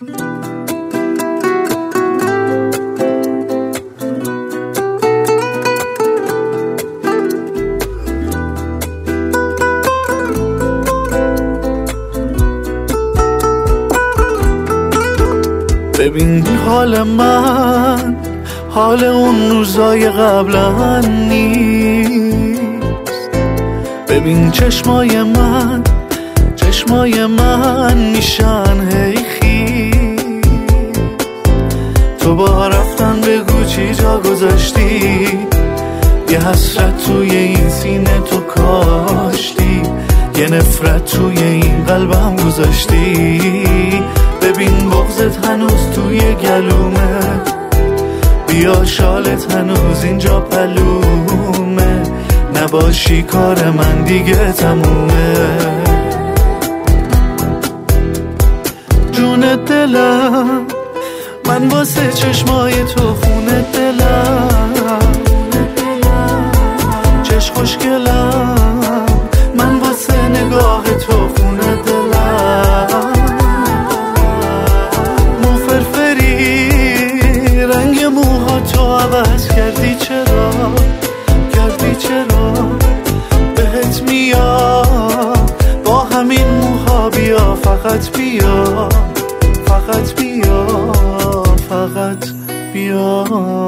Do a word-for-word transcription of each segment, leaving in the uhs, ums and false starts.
ببین حال من حال اون روزای قبلا نیست. ببین چشمای من چشمای من میشن هی خیز. تو با رفتن بگو چی جا گذاشتی، یه حسرت توی این سینه تو کاشتی، یه نفرت توی این قلبم گذاشتی. ببین بغضت هنوز توی گلومه، بیا شالت هنوز اینجا پلومه، نباشی کار من دیگه تمومه. جون دلم من واسه چشمای تو خونه دلم، چشم خوشگلم من واسه نگاه تو خونه دلم. مو فرفری رنگ موها تو عوض کردی، چرا کردی چرا؟ بهت میاد با همین موها، بیا فقط بیا فقط بیا فقط بیا.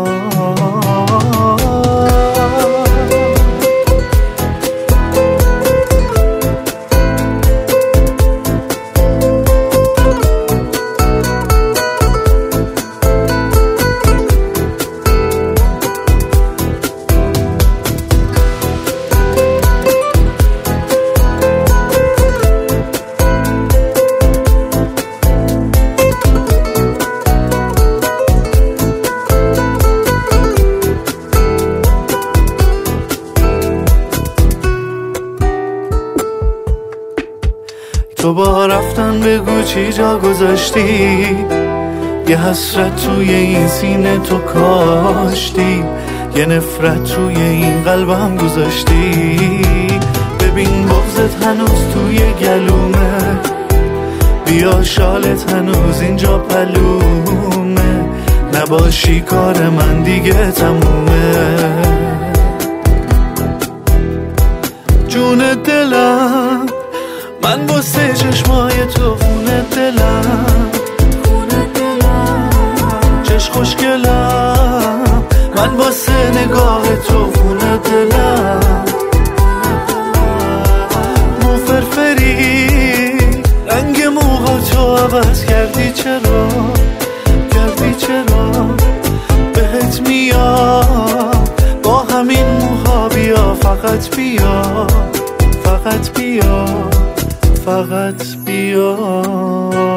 تو با رفتن بگو چی جا گذاشتی، یه حسرت توی این سینه تو کاشتی، یه نفرت توی این قلبم گذاشتی. ببین بغضت هنوز توی گلومه، بیا شالت هنوز اینجا پلومه، نباشی کار من دیگه تمومه. جون دلم من واسه چشمای تو خونه دلم، چشم خوشگلم من واسه نگاه تو خونه دلم. مو فرفری رنگ موها تو عوض کردی، چرا کردی چرا؟ بهت میاد با همین موها، بیا فقط بیا فقط بیا فقط بیا.